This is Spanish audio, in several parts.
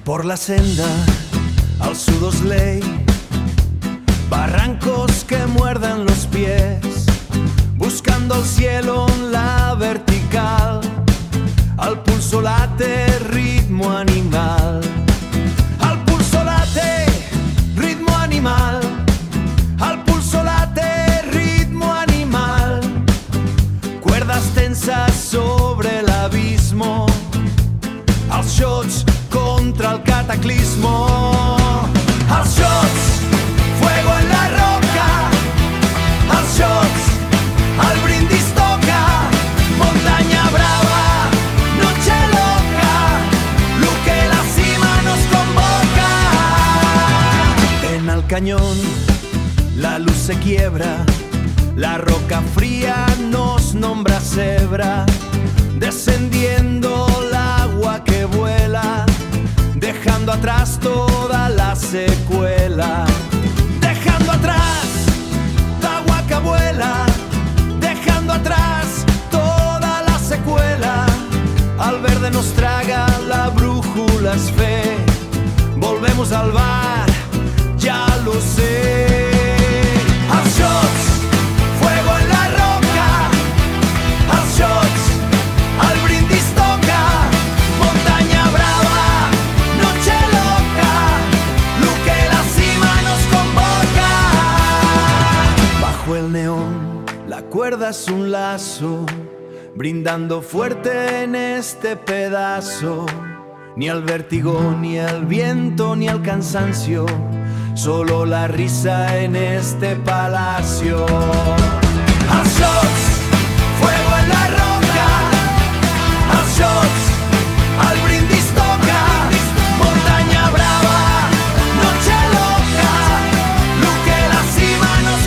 por la senda, al sudos ley, barrancos que muerdan los pies, buscando el cielo en la vertical, al pulso late ritmo animal, al pulso late ritmo animal, al pulso late ritmo animal, cuerdas tensas sobre el abismo, als shots contra el cataclismo, als shots, fuego en la roca, als shots, al brindis toca, montaña brava, noche loca, lo que la cima nos convoca. En el cañón la luz se quiebra, la roca fría nos nombra cebra, descendiendo el agua que vuela, dejando atrás toda la secuela, dejando atrás la agua que vuela, dejando atrás toda la secuela. Al verde nos traga, la brújula es fe, volvemos al bar, ya lo sé. Al shots, fuego en la roca, al shots, al brindis toca, montaña brava, noche loca, lo que la cima nos convoca. Bajo el neón, la cuerda es un lazo, brindando fuerte en este pedazo. Ni el vértigo, ni el viento, ni el cansancio, solo la risa en este palacio. Al shots, fuego en la roca, al shots, al brindis toca, montaña brava, noche loca, lo que la cima nos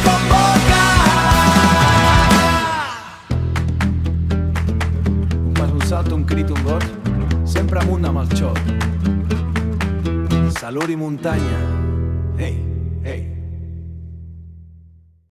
convoca. Un pas, un salto, un crit, un got, sempre amunt amb el xot. Salut i muntanya. Ei, ei.